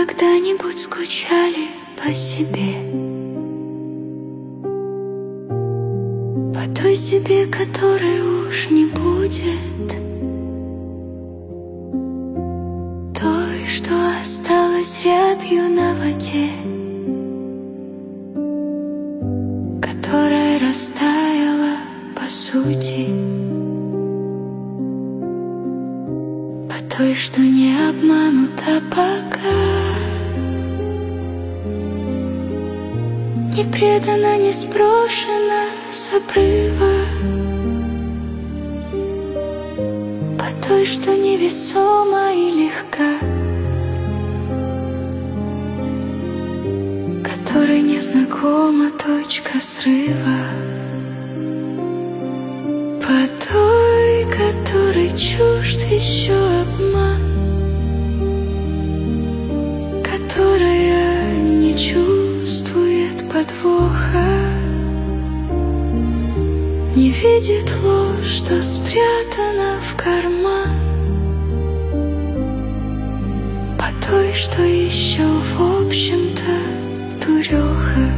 когда-нибудь скучали по себе, по той себе, которой уж не будет, той, что осталась рябью на воде, которая растаяла по сути, по той, что не обманута пока, не предана, не сброшена с обрыва, по той, что невесома и легка, которой незнакома точка срыва, по той, которой чужд еще обман, которая не чувствует подвоха, не видит ложь, что спрятана в карман, по той, что еще в общем-то дуреха.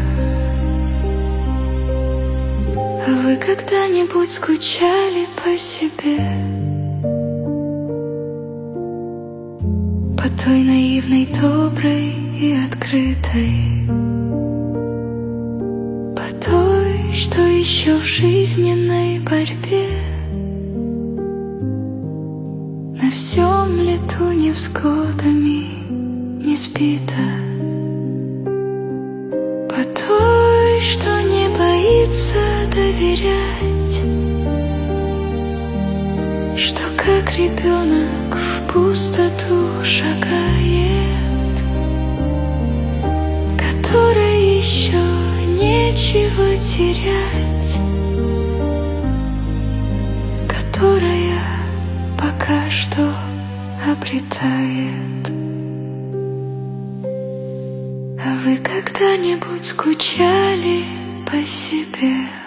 А вы когда-нибудь скучали по себе, по той наивной, доброй и открытой, по той, что еще в жизненной борьбе на всем лету невзгодами не сбита, по той, что не боится доверять, что как ребенок в пустоту шагает, которой еще нечего терять, которая пока что обретает. А вы когда-нибудь скучали по себе?